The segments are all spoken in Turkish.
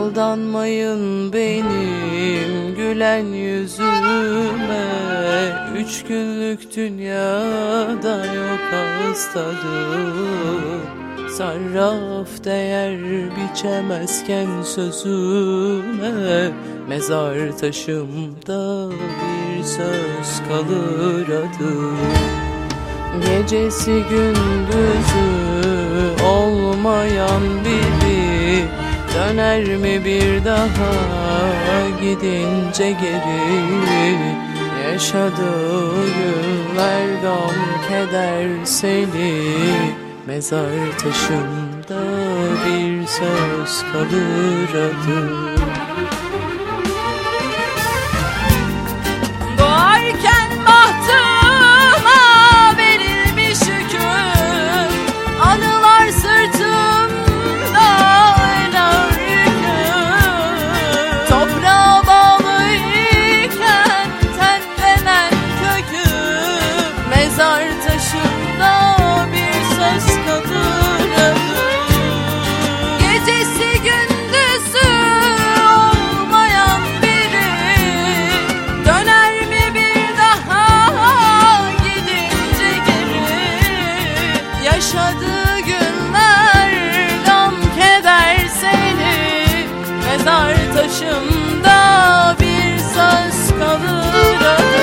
Aldanmayın benim gülen yüzüme, 3 günlük dünyada yok ağız tadı. Sarraf değer biçemezken sözüme, mezar taşımda bir söz kalır adı. Gecesi gündüzü olmayan biri döner mi bir daha gidince geri? Yaşadığı günler gam keder seni, mezar taşımda bir söz kalır adı. Doğarken bahtıma verilmiş hüküm, anılar sırtımda en ağır yüküm. Toprağa bağlıyken tenlenen köküm, mezar taşımda bir söz kalır adı. Gecesi gündüzü olmayan biri döner mi bir daha gidince geri? Yaşadığı günler gam keder seni, mezar taşımda bir söz kalır adı.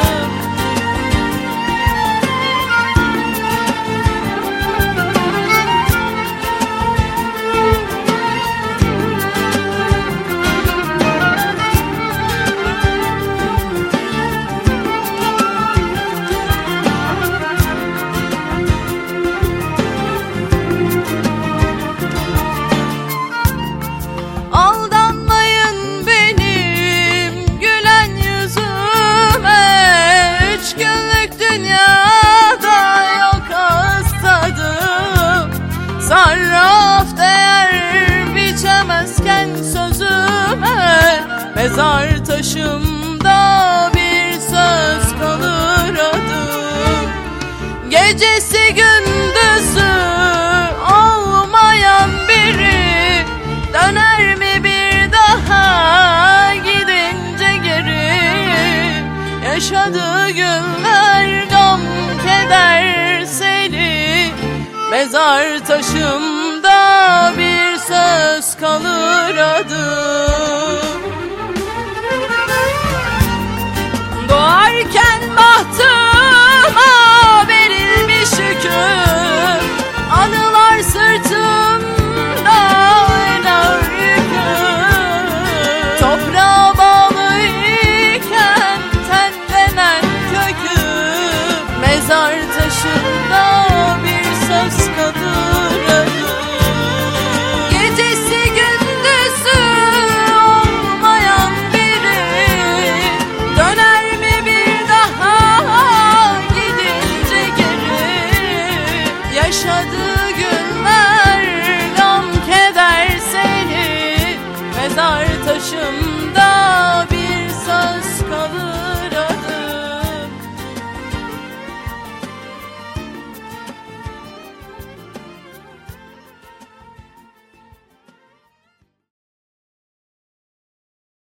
Aldanmayın benim gülen yüzüme, 3 günlük dünyada yok ağız tadım. Sarraf değer biçemezken sözüme, mezar taşımda bir söz kalır adım. Gecesi gündüzü olmayan biri döner mi bir daha gidince geri? Yaşadığı günler gam keder seni, mezar taşımda bir söz kalır adım. Doğarken bahtıma verilmiş hüküm, anılar sırtımda en ağır yüküm. Toprağa bağlıyken tenlenen köküm, mezar taşı